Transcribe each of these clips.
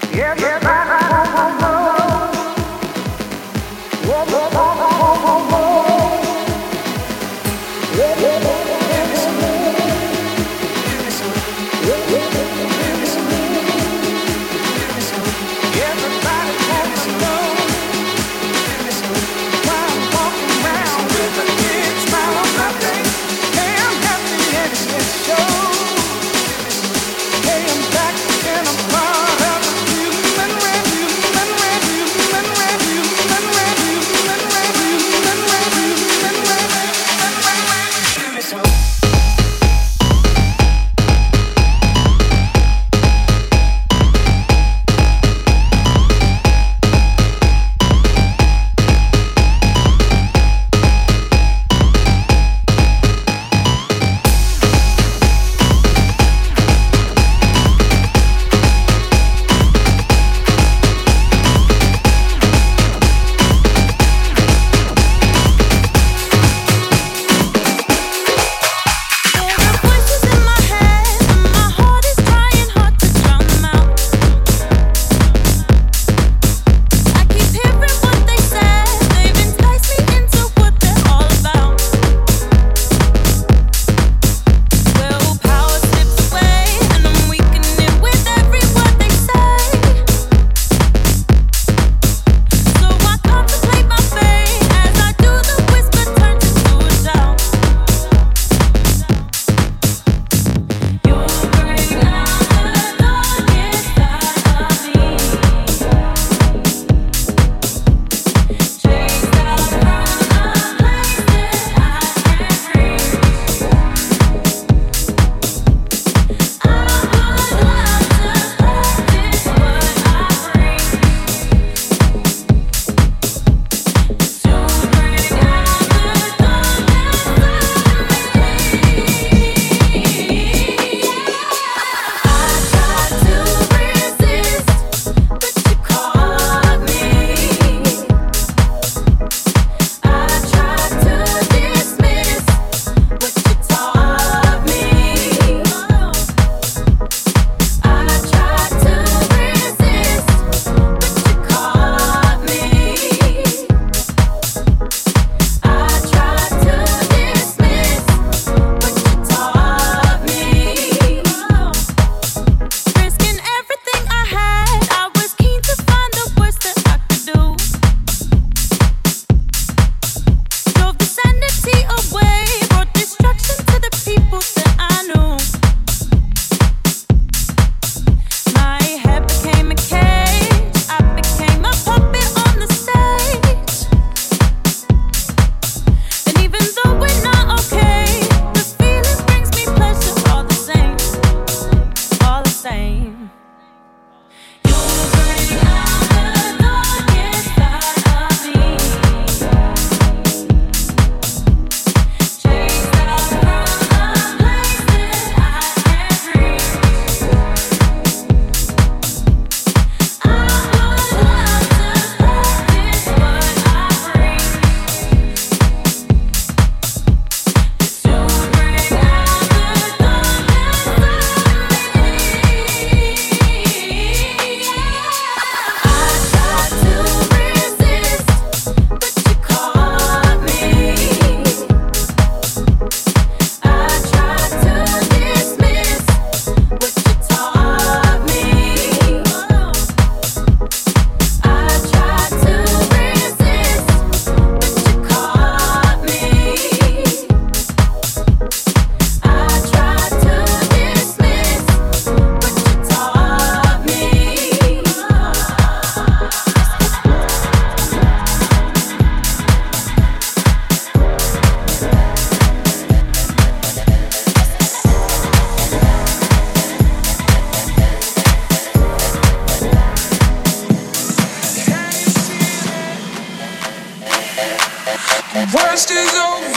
Worst is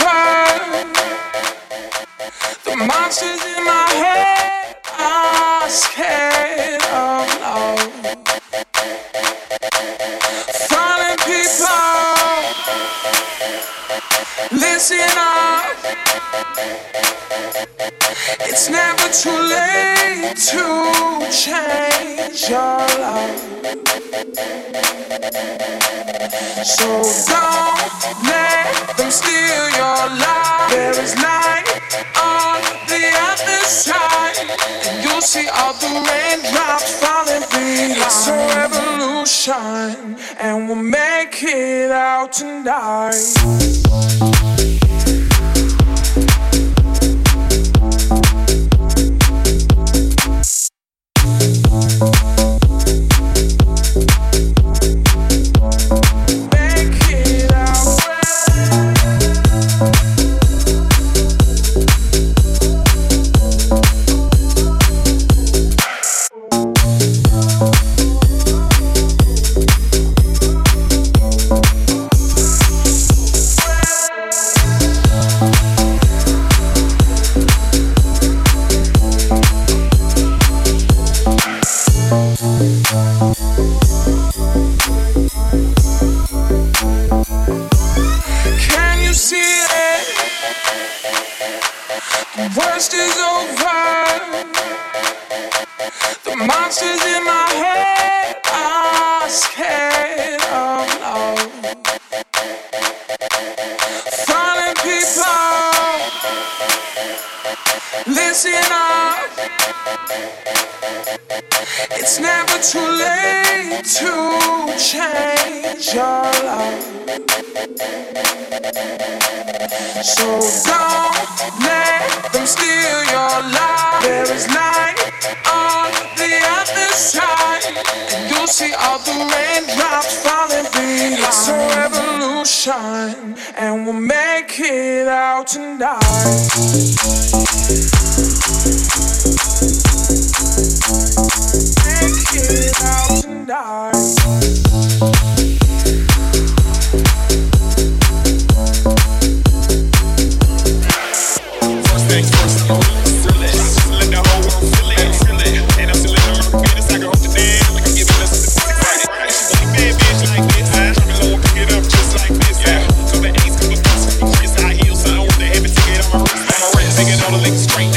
over. The monsters in my head are scared of love. Falling people, listen up. It's never too late to change. change your love. So don't let them steal your life. There is light on the other side, and you'll see all the raindrops falling behind. It's a revolution, and we'll make it out tonight. Worst is over. The monsters in my head are scared of love. Fallen people, listen up. It's never too late to change your love. So don't let them steal your life. There is light on the other side, and you'll see all the raindrops falling behind. It's a revolution, and we'll make it out tonight. Make it out tonight. Straight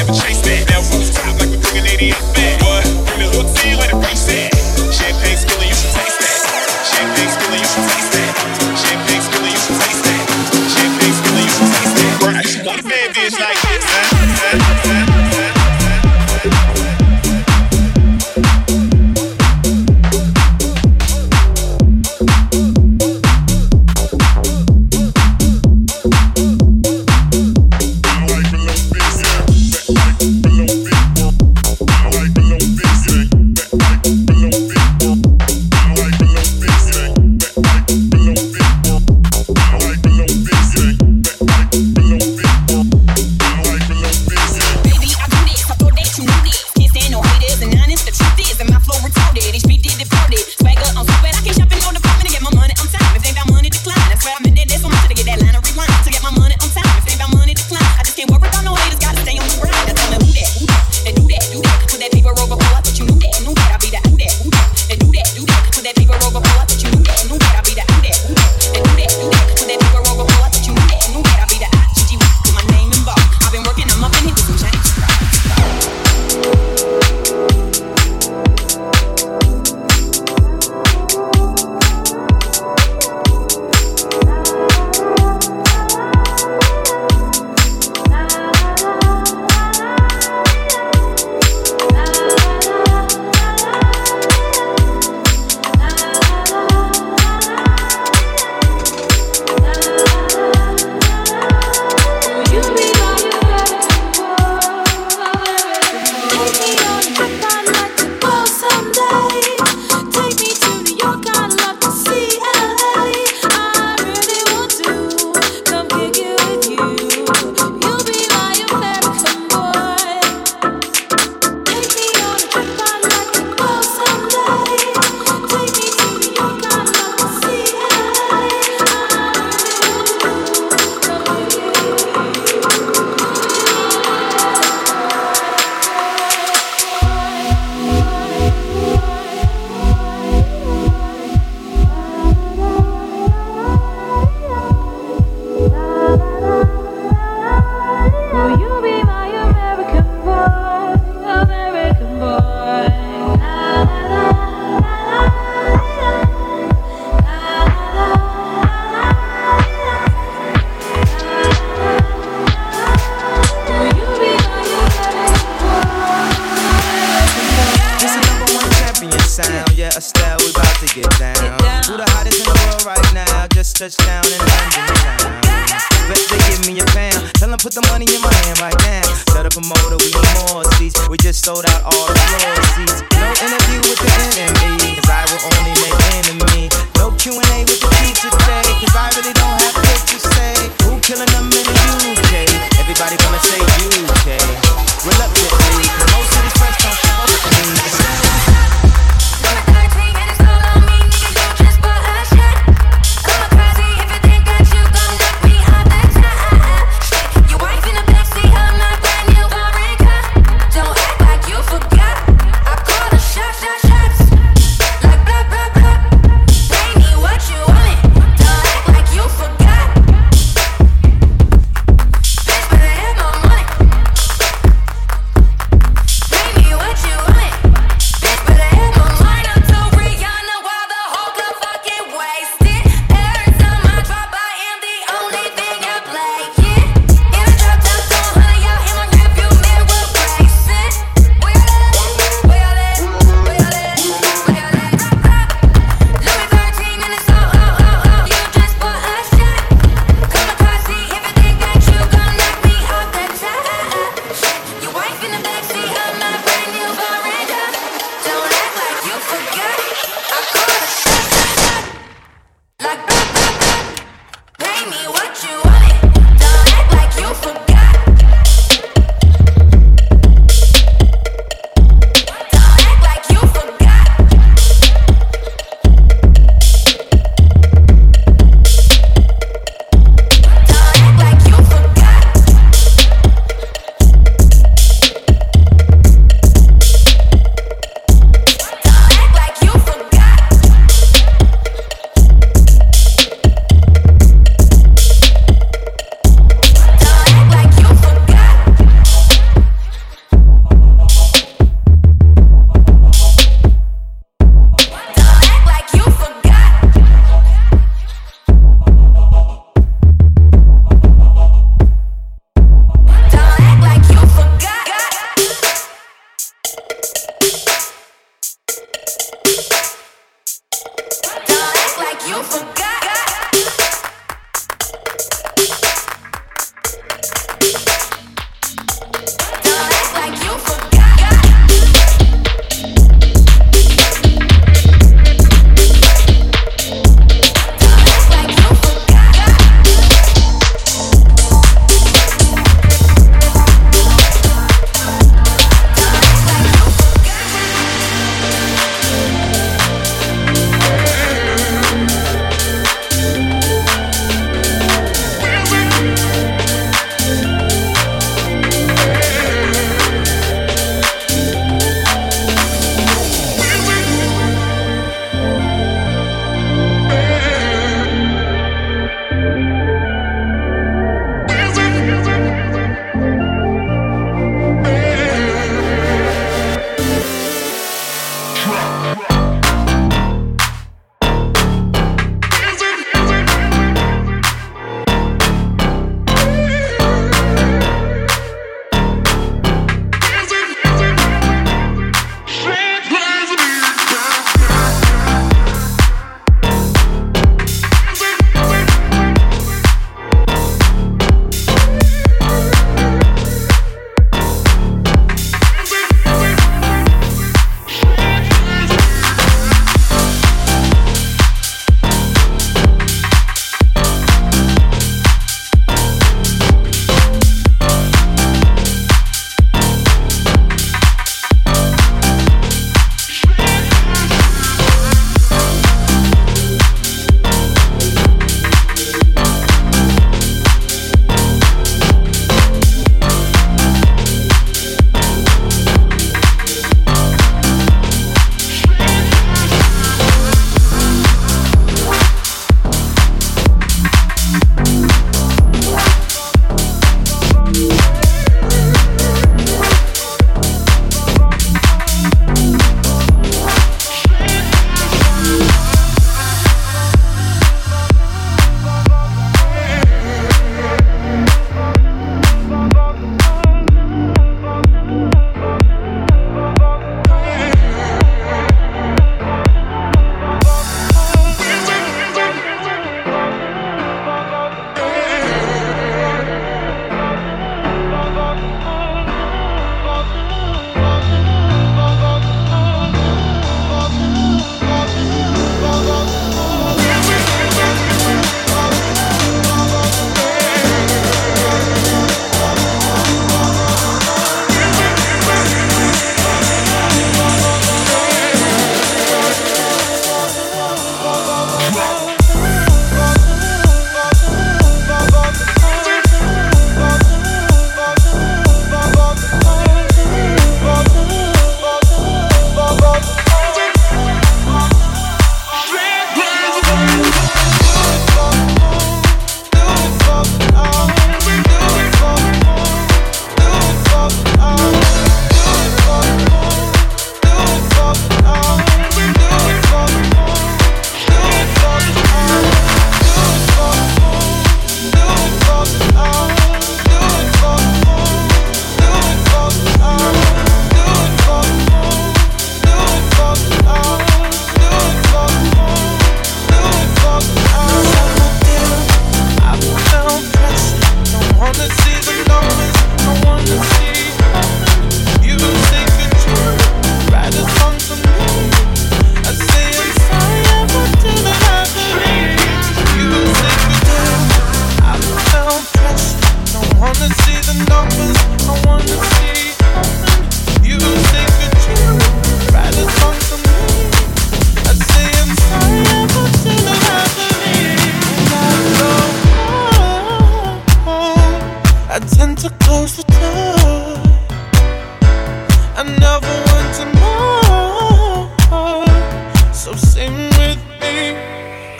sound. Yeah, Estelle, we about to get down. Who the hottest in the world right now? Just touched down in London town. Bet they give me a pound. Tell them put the money in my hand right now. Set up a motor, we need more seats. We just sold out all the floor seats. No interview with the enemy, cause I will only make enemy. No Q&A with the pizza today, cause I really don't have much to say. Who killing them in the UK? Everybody gonna say UK. Reluctantly, most of these friends don't fuck with me.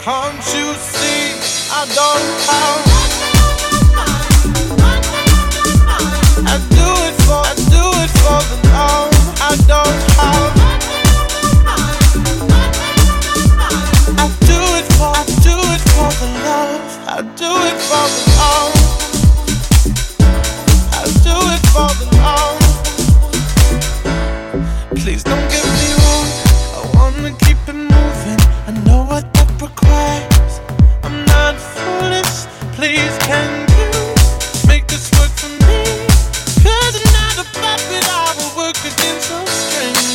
Can't you see I don't have? I do it for the love I don't have. I do it for the love. I do it for the love. I do it for the love. Please don't get me wrong, I wanna keep it moving. I know what that requires. I'm not foolish, please can you make this work for me? 'Cause I'm not a puppet, I will work against some strings.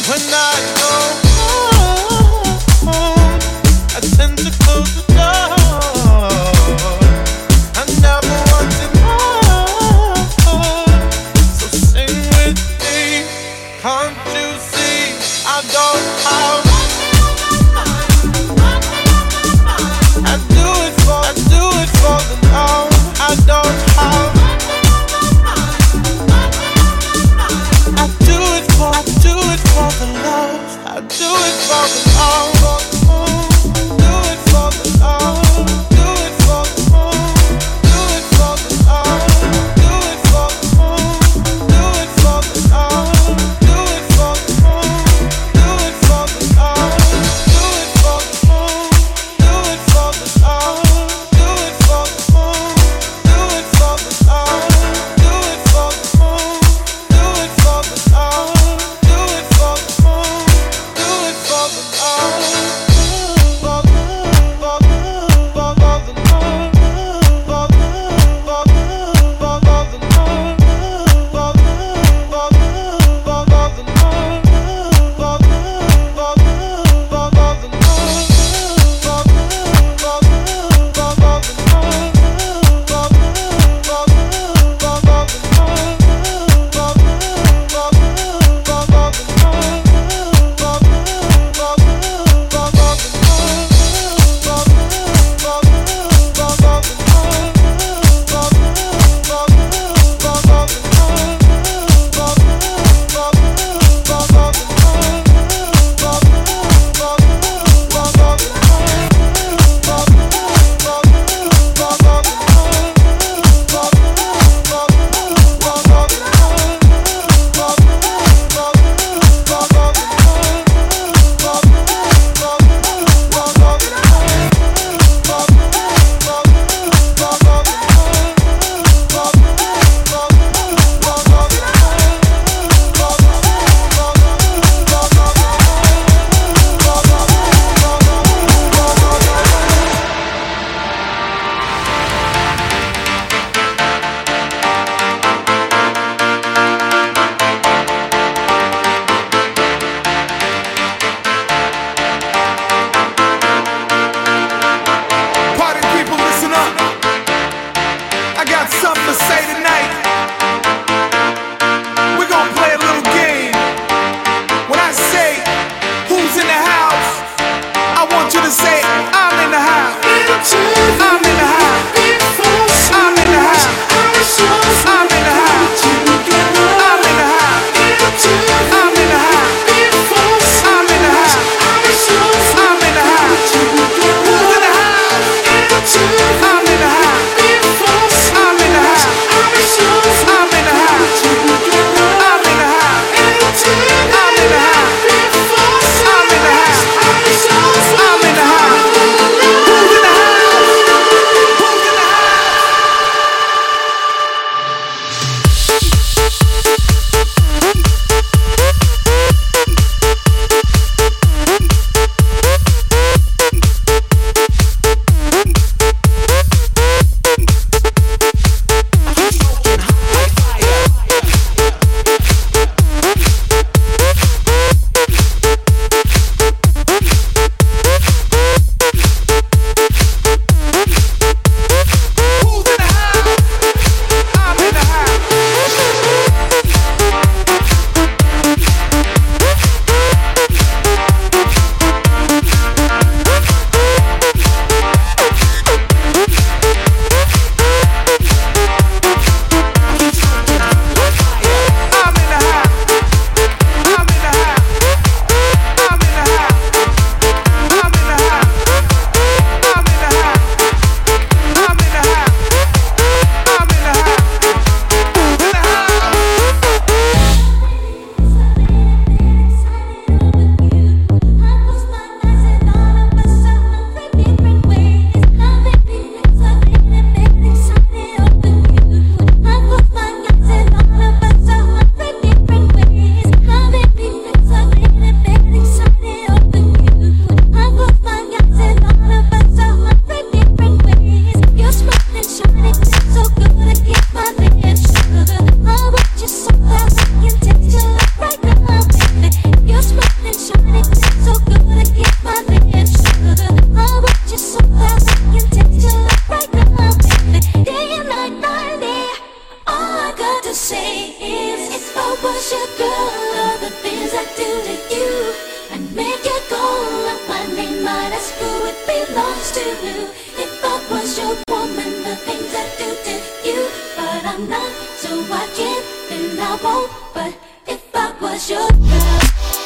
If I was your woman, the things I do to you, but I'm not, so I can't and I won't. But if I was your girl.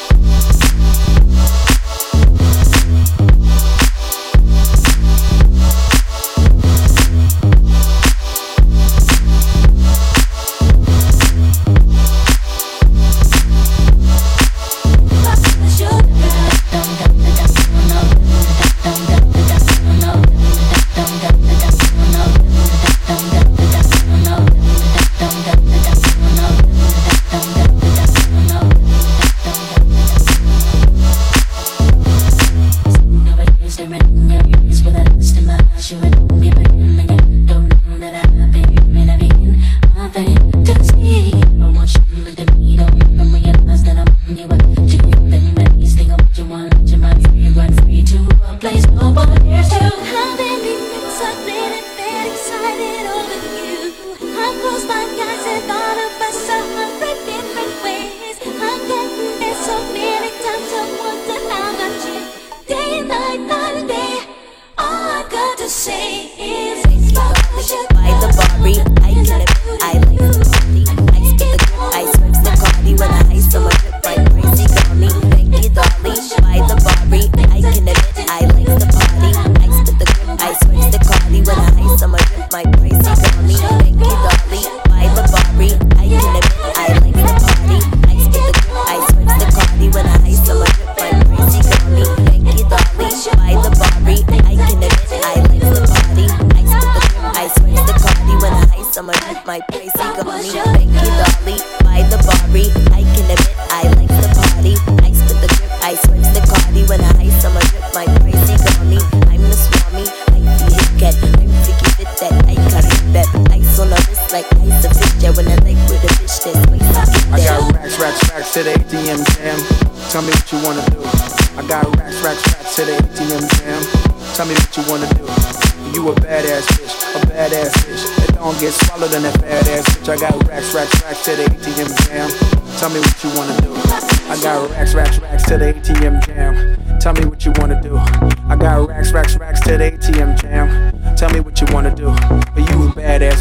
Tell me what you wanna do. I got racks to the ATM jam. Tell me what you wanna do. I got racks to the ATM jam. Tell me what you wanna do. But you a badass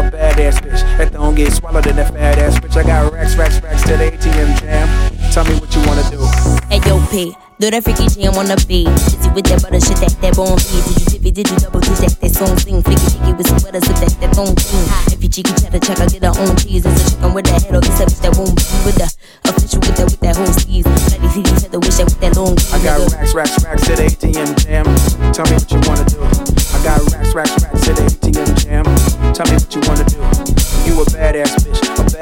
bitch that don't get swallowed in that fat ass bitch. I got racks to the ATM jam. Tell me what you wanna do. Hey yo, P, do that freaky jam on the beat. Busy with that butter shit, that bone beat. Did you dip it, did you double kick that song sing? Flicky dicky with some butter, sip that phone clean. If you cheeky cheddar check, I get her own cheese. It's a chicken with that head, or it's a bitch that won't be with the official with that whole skis. Bloody feet, cheddar wish that with that long I got racks to the ATM jam. Tell me what you wanna do. I got racks to the ATM jam. Tell me what you wanna do. You a badass bitch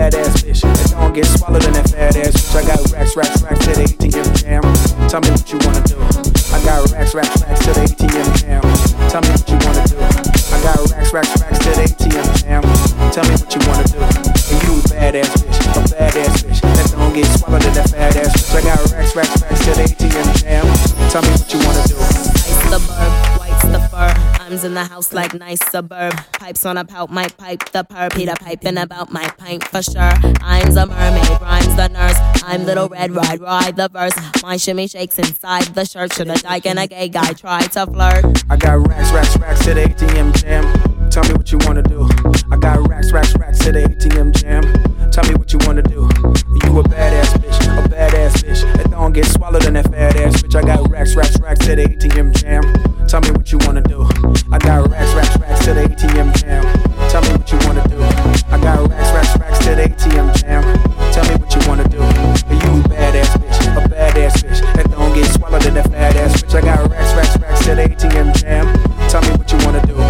that don't get swallowed in that fat ass bitch. I got racks to the ATM jam. Tell me what you wanna do. I got racks to the ATM jam. Tell me what you wanna do. I got racks to the ATM jam. Tell me what you wanna do. And you a badass bitch that don't get swallowed in that fat ass bitch. I got racks to the ATM jam. Tell me what you wanna do. Ice the burb, white's the fur. I'm in the house like nice suburb. Pipes on a pout, might pipe the perp. Peter piping about my pint for sure. I'm the mermaid, rhymes the nurse. I'm Little Red, ride the verse. My shimmy shakes inside the shirt. Should a dyke and a gay guy try to flirt? I got racks to the ATM jam. Tell me what you wanna do. I got racks to the ATM jam. Tell me what you wanna do. You a badass bitch that don't get swallowed in that fat ass bitch. I got racks to the ATM jam. Tell me what you wanna do. I got racks to the ATM jam. Tell me what you wanna do. I got racks to the ATM jam. Tell me what you wanna do. You a badass bitch that don't get swallowed in that fat ass bitch. I got racks to the ATM jam. Tell me what you wanna do.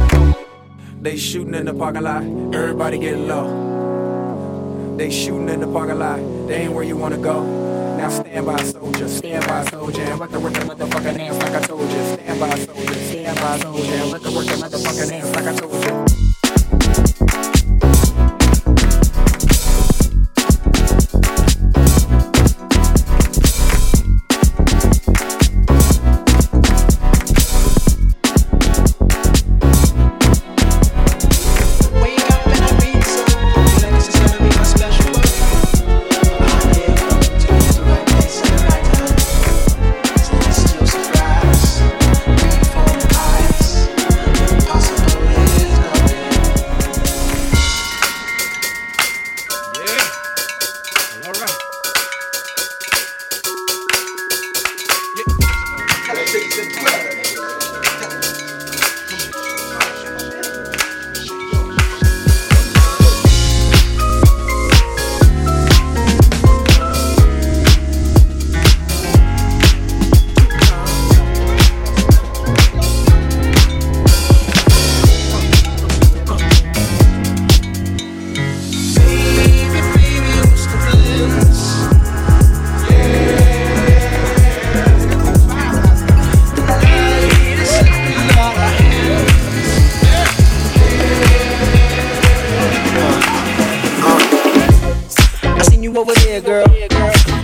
They shooting in the parking lot, everybody getting low. They shooting in the parking lot, they ain't where you wanna go. Now stand by soldier, and let the work the motherfucking ass like I told you. Stand by soldier, and let the work the motherfucking ass like I told you.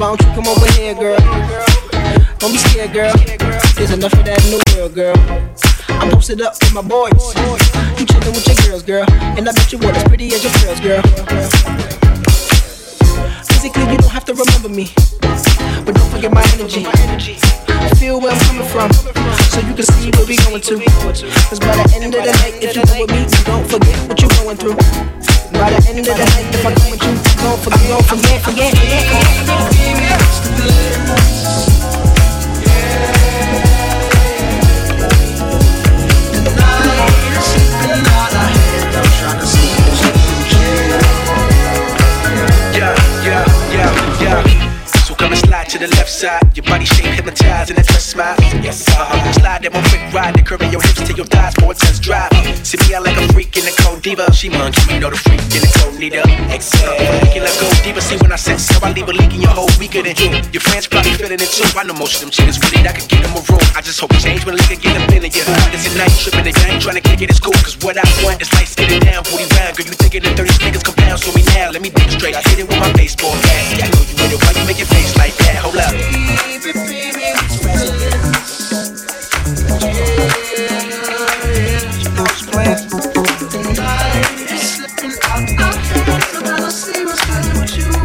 why don't you come over here, girl? Don't be scared, girl. There's enough of that in the world, girl. I'm posted up with my boys. You chillin' with your girls, girl. And I bet you what as pretty as your girls, girl. Physically, you don't have to remember me, but don't forget my energy. Feel where I'm coming from, so you can see where we going to. Cause by the end of the night, if you go with me, you don't forget what you're going through. By the end of the night, if I come with you, don't forget. So come and slide to the left side. Your body shape hypnotized and that dress smile. Yes, slide that one quick ride. They curving your hips to your thighs for a test drive. See me out like a freak in the cold diva. She monkey, you know the freak in the cold needle. Exhale, let's go deeper. See when I set so I leave a leak in your whole weaker than you. Your friends probably feeling it too. I know most of them chicks with it. I could get them a room. I just hope it change when liquor get up in it. Yeah, it's a night tripping. They ain't trying to kick it. It's cool. Cause what I want is lights getting down, booty round. Girl, you thinking the 30 niggas come down. So me now, let me dig straight. I hit it with my baseball bat. Yeah, I know you with it. Why you make your face like that? Hold up. Baby, what's feelings? You know what's playing? Tonight is slipping out my hands, and I see what's good with you.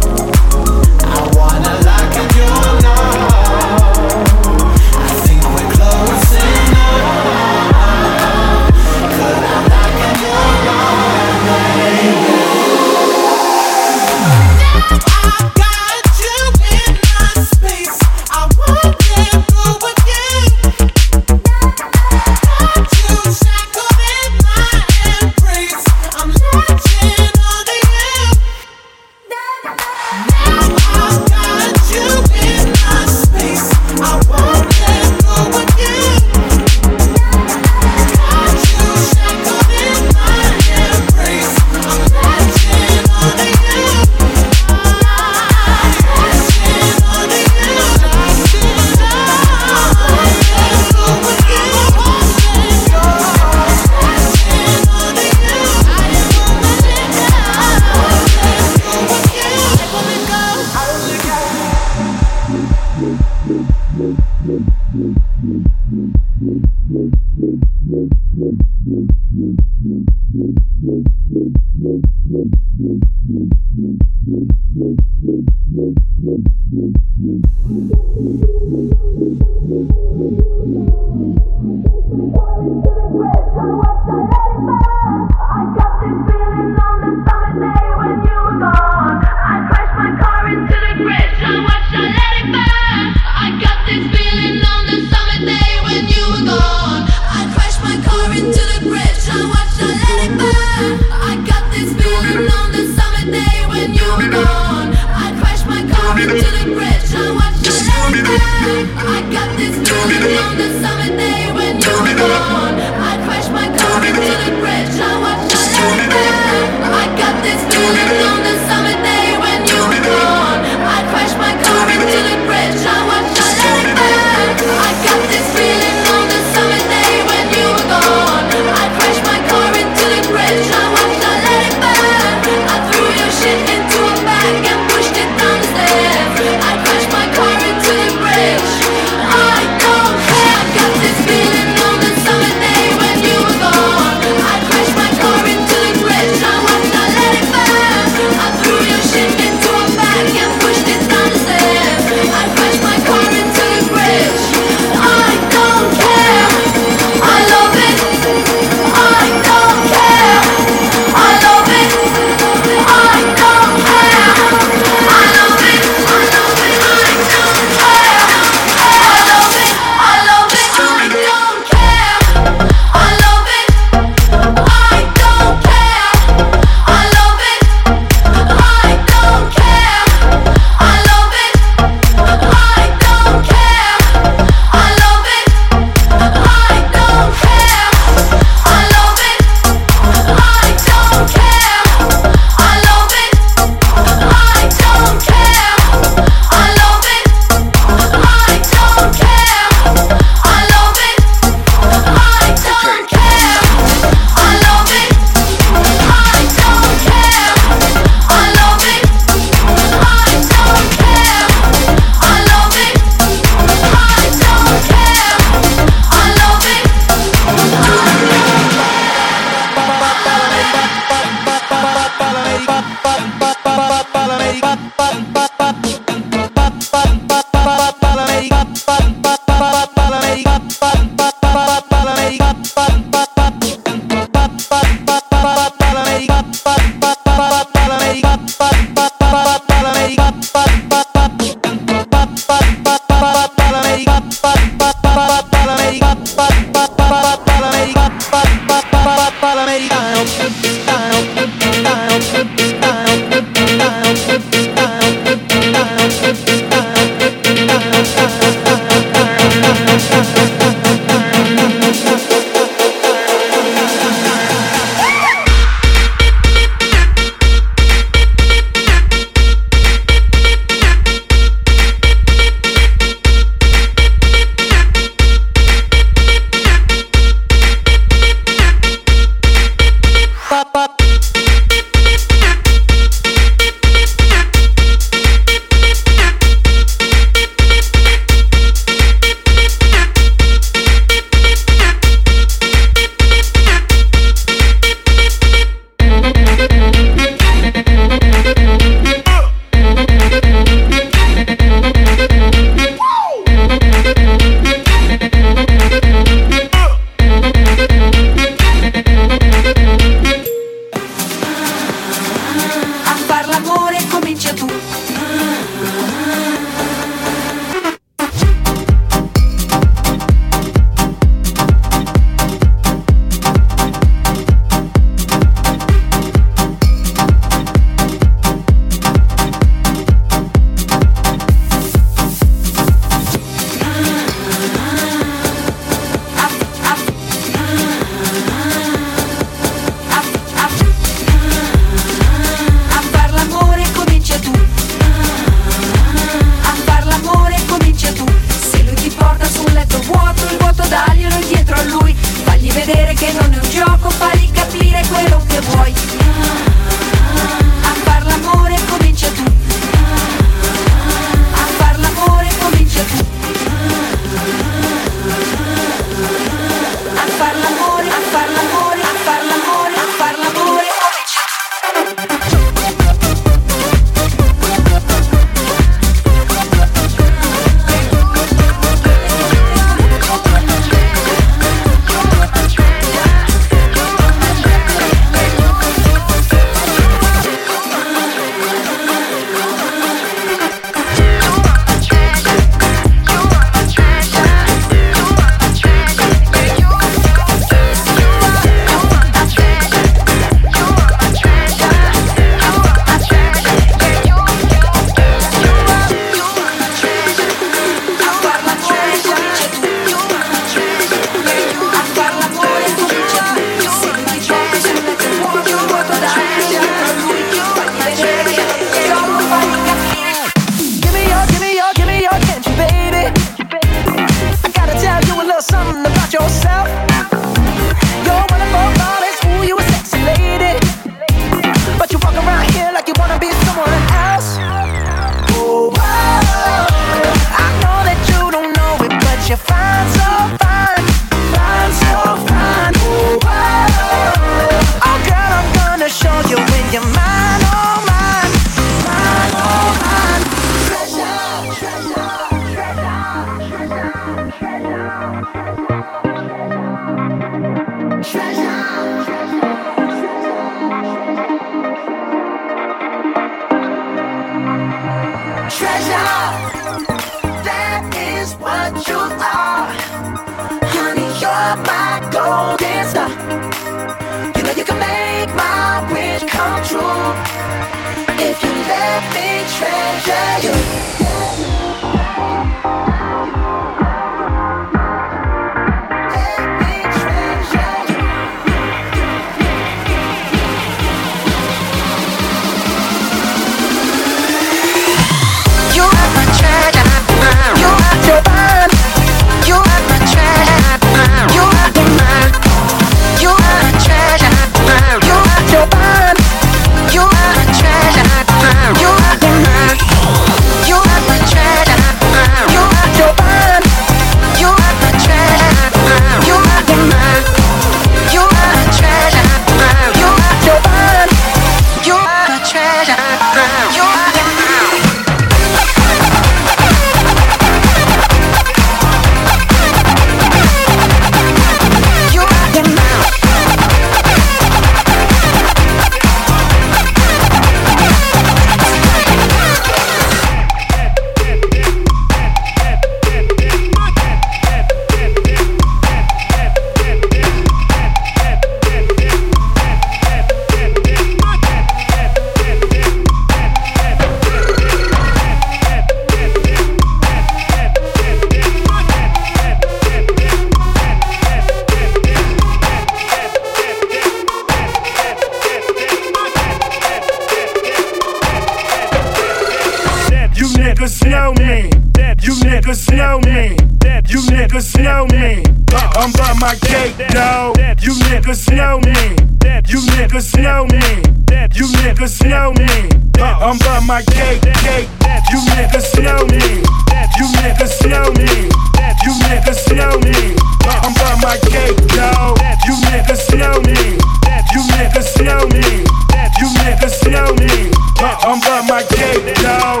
niggas know me. You niggas know me. You niggas know me. I'm by my gate, dawg. You niggas know me. You niggas know me. You niggas know me. I'm by my gate. You niggas know me. You niggas know me. You niggas know me. I'm by my gate, dawg. You niggas know me. You niggas know me. You niggas know me. I'm by my gate, dawg.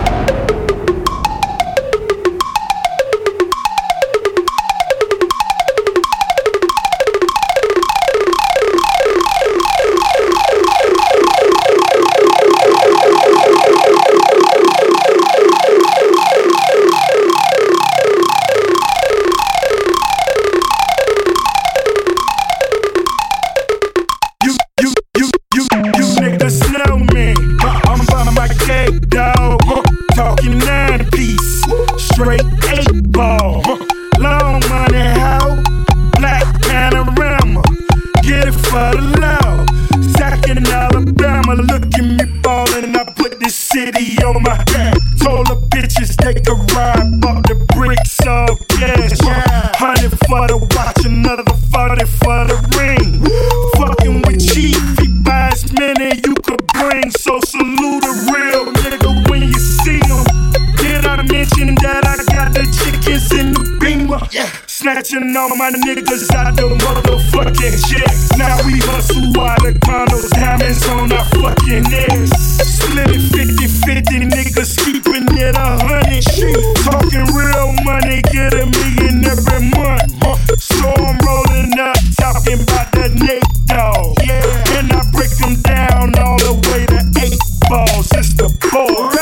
Snatching all my niggas out the motherfucking checks. Now we hustle while the condos, diamonds on our fucking necks. Split it 50-50, niggas keeping it 100. Talking real money, get $1 million every month. So I'm rolling up, talking about that Nate Dogg. Yeah, and I break them down all the way to 8 balls. It's the boys.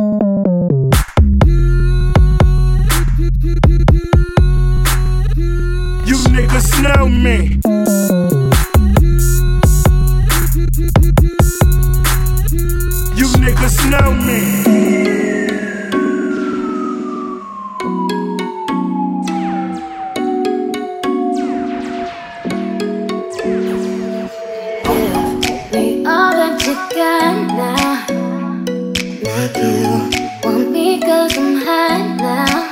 Niggas know me. You niggas know me. Me all that you got now. Like you want me 'cause I'm high now.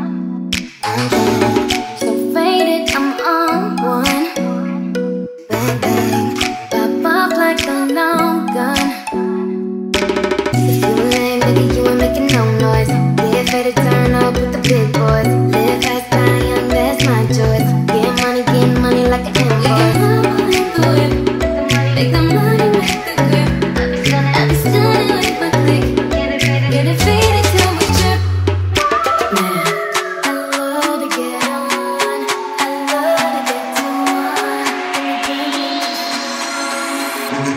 So faded, I'm on one. Bang bang, pop up like a long gun. If you ain't making, you ain't making no noise. Get ready to turn up with the big boys. Live fast, die young, that's my choice. Get money like an invoice. Make the money, make the grip. I be stunning with my click. Get it faded till we trip. Man, I love to get on. I love to get to one.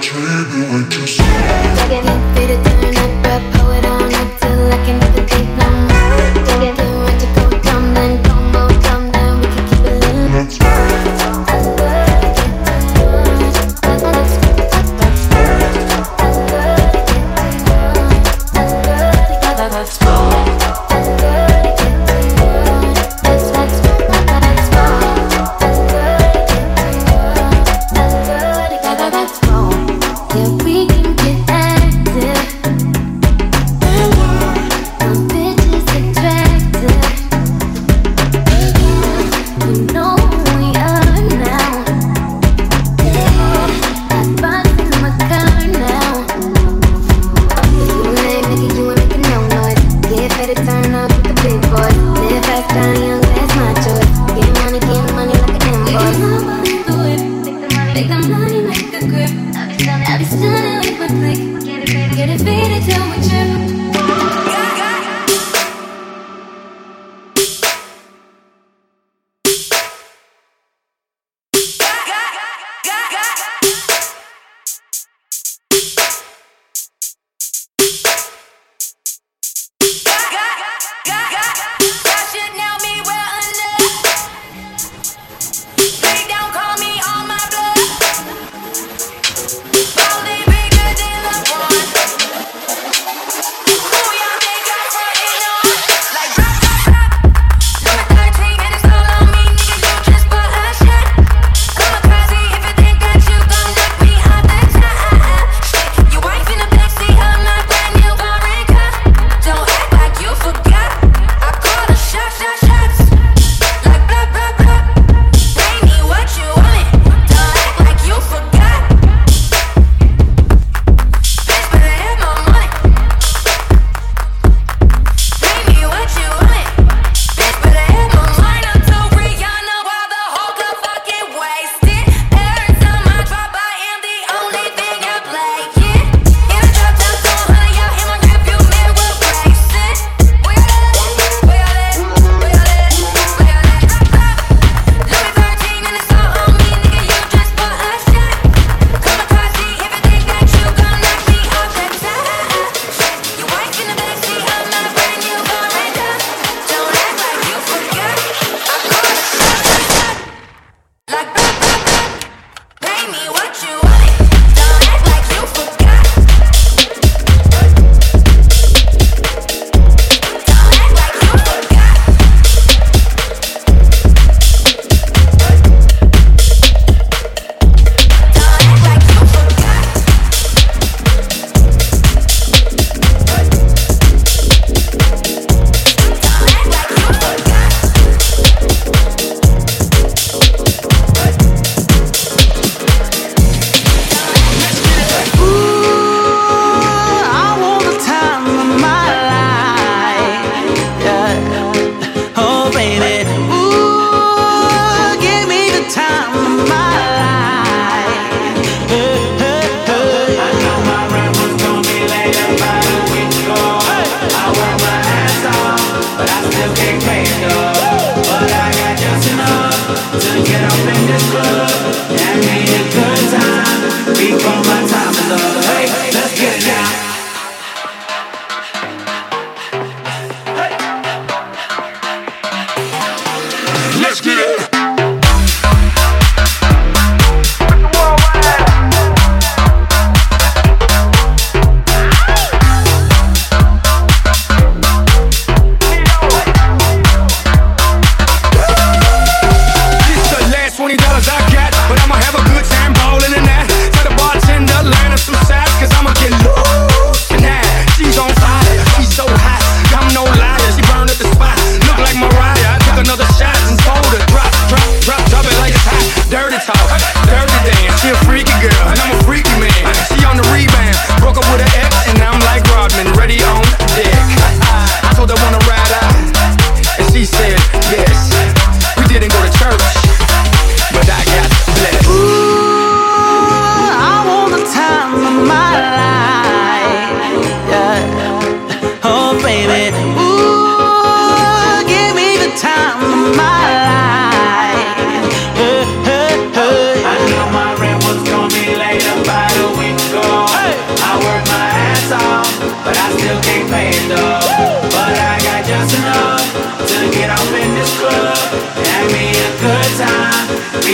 time of my life.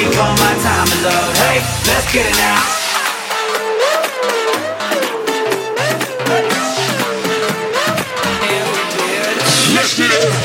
take all my time and love. Hey, let's get it now. Let's get it.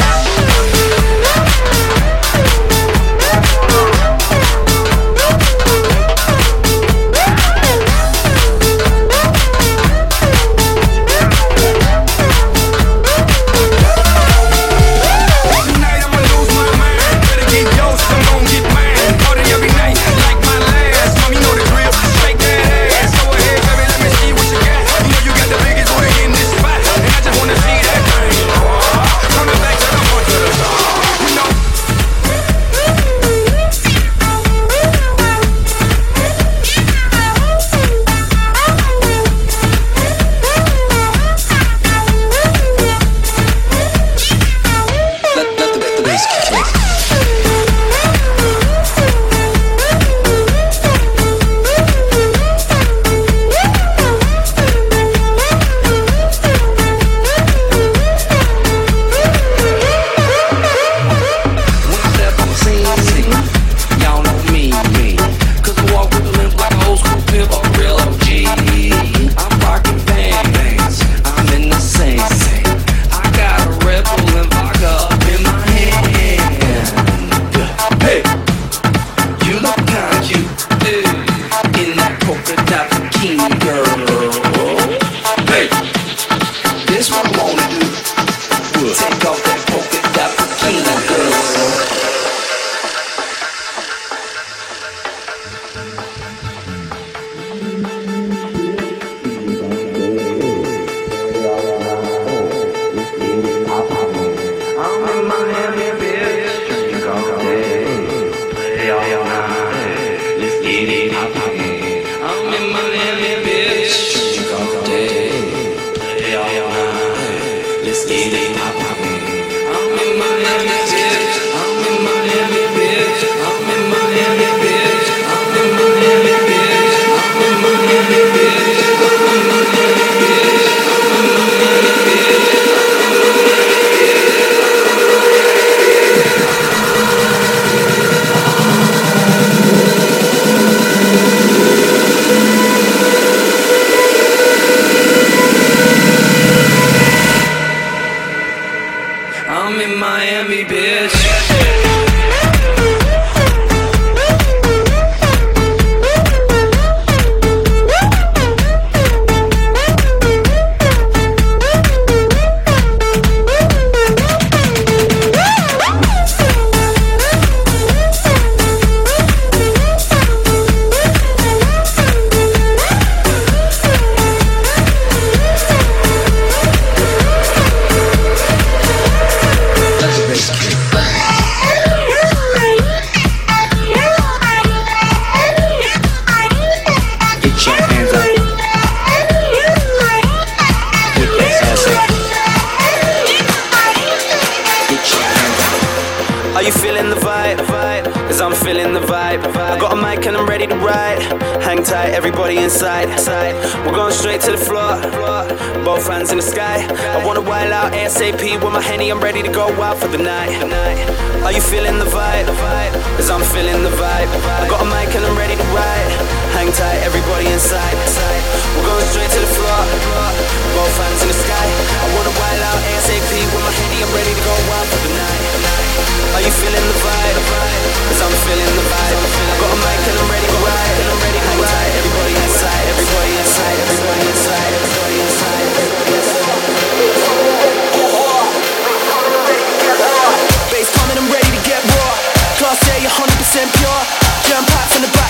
Pure, jump packs in the back.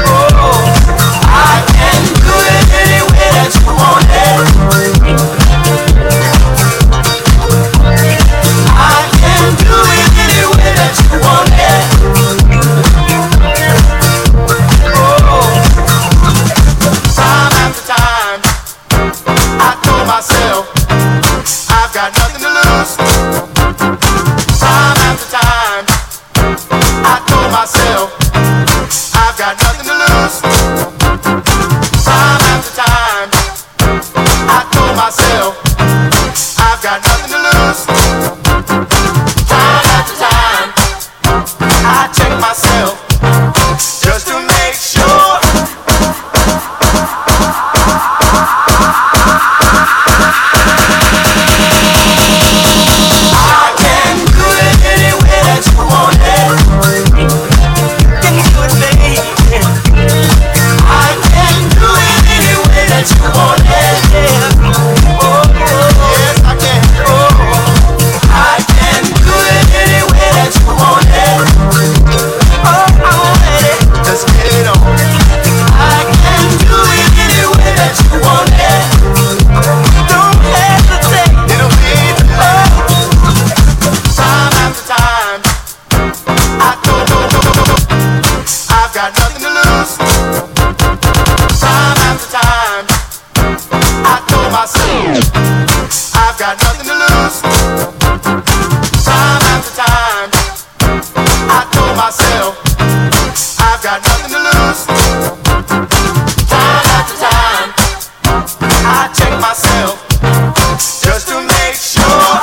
myself, I've got nothing to lose. Time after time, I told myself, I've got nothing to lose. Time after time, I check myself just to make sure.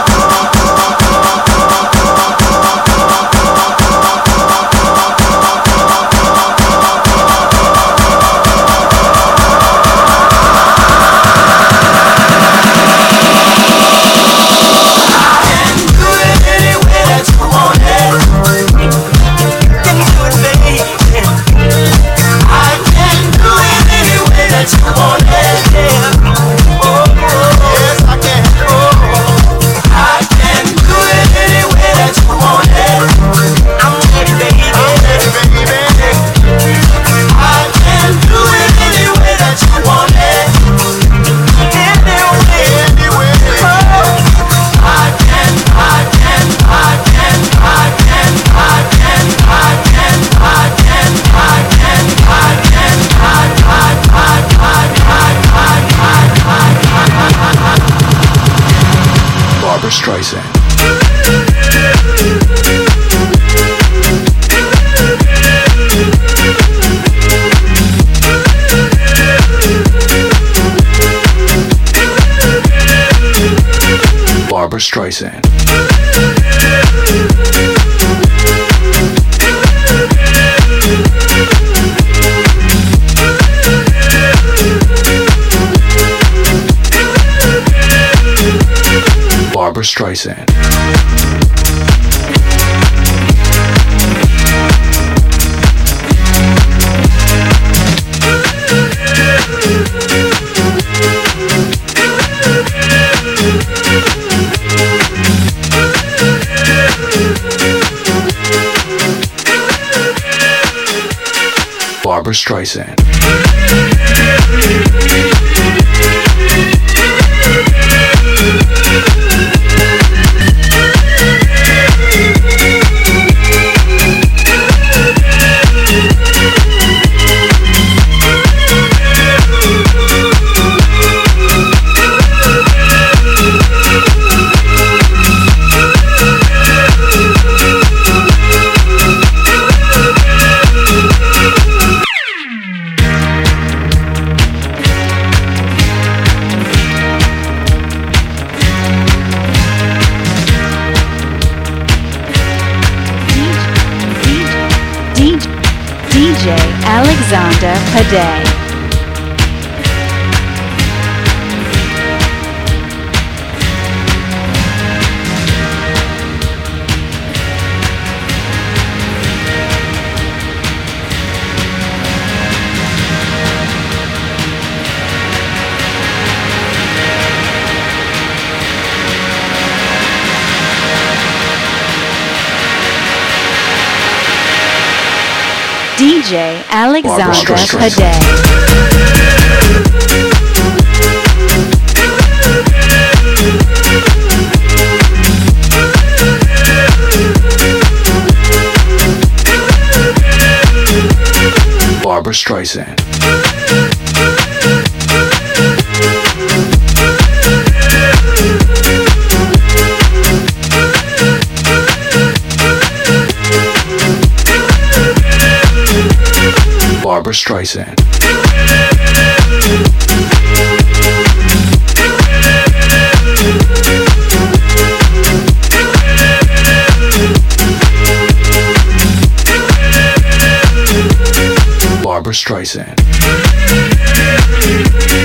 Streisand. Barbra Streisand. Barbra Streisand. Barbra Streisand. DJ Alexander Paday. DJ Alexander Paday. Barbra Streisand. Barbra Streisand. Barbra Streisand.